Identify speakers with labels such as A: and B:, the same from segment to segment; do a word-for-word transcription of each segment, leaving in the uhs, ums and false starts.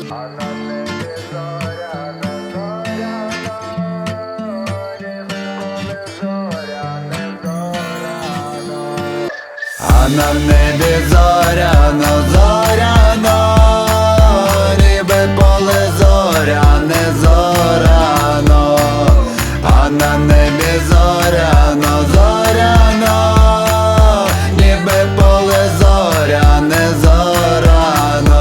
A: А на небі зоряно, зоряно, ніби коли зоряне, зоряно. А на небі зоряно, зоряно, ніби поле зоряне, зоряно. А на небі зоряно, зоряно, ніби поле зоряне, зоряно.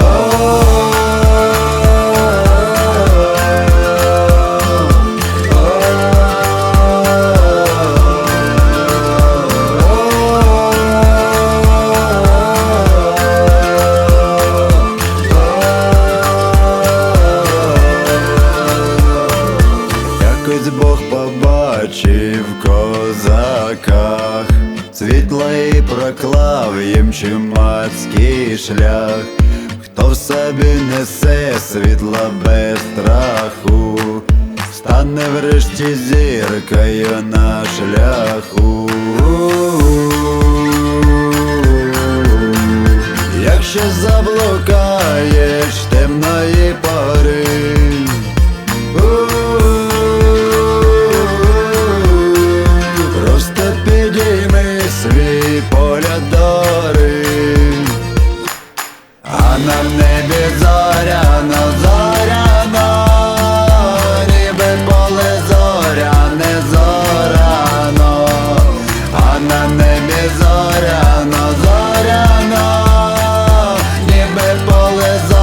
A: Якось Бог побачив в козаках світло і проклав їм чумацький шлях. Хто в собі несе світла без страху, стане врешті зіркою на шляху. Якщо заблукаєш темної пори, просто підійми свій погляд дори. А на небі зоряно, зоряно, ніби поле зоряне, зоряно. А на небі зоряно, зоряно, ніби поле зоряне.